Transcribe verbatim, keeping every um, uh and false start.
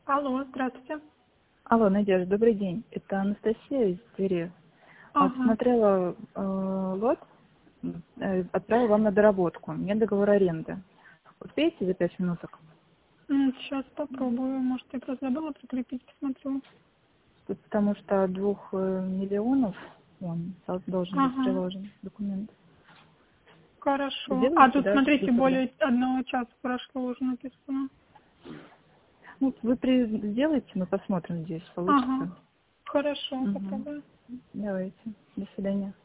Алло, здравствуйте. Алло, Надежда, добрый день. Это Анастасия из Твери. Ага. Посмотрела э, лот, э, отправила вам на доработку. У меня договор аренды. Успеете за пять минуток? Сейчас попробую. Может, я просто забыла прикрепить, посмотрю. Тут потому что от двух э, миллионов он должен быть Ага. приложен документ. Хорошо. А Сделаете, тут, да, смотрите, быстро? более одного часа прошло уже написано. Ну, вы при... сделаете, мы посмотрим здесь, Ага. получится. Хорошо, Угу. попробую. Давайте. До свидания.